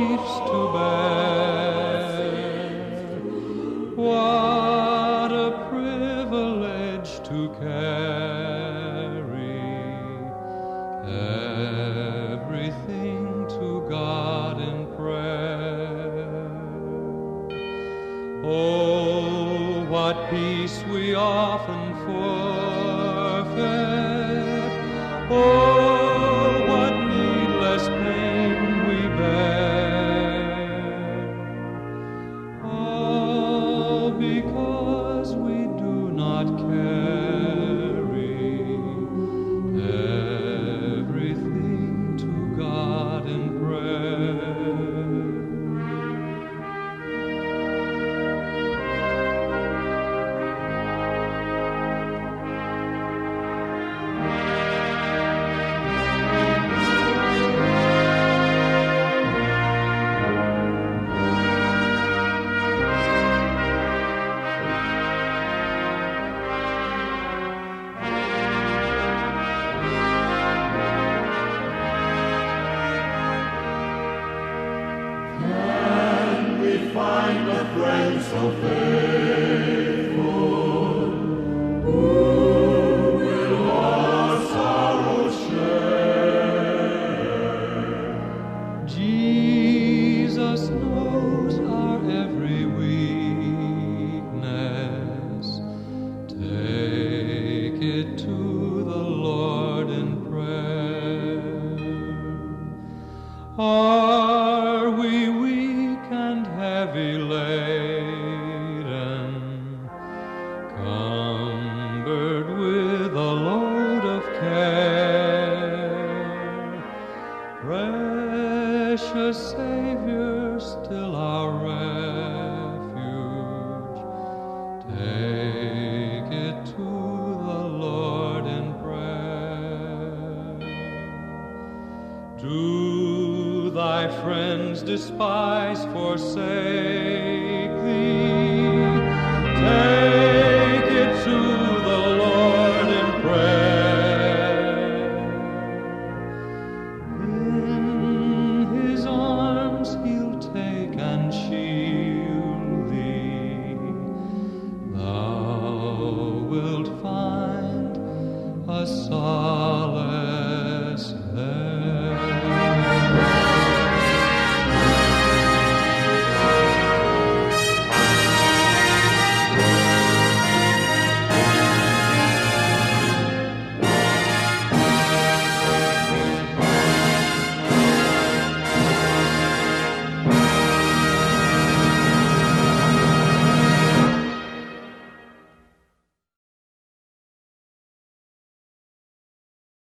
griefs to bear. What a privilege to carry everything to God in prayer. Oh, what peace we often forfeit. Oh, what needless pain we bear. All because we do not carry everything to God in prayer. Find a friend so faithful, who will our sorrows share. Jesus knows our every weakness. Take it to the Lord in prayer. Are we weak and heavy laden, cumbered with a load of care? Precious Savior, still our refuge, take it to the Lord in prayer. Do thy friends despise, forsake thee? Take it to the Lord in prayer. In his arms he'll take and shield thee. Thou wilt find a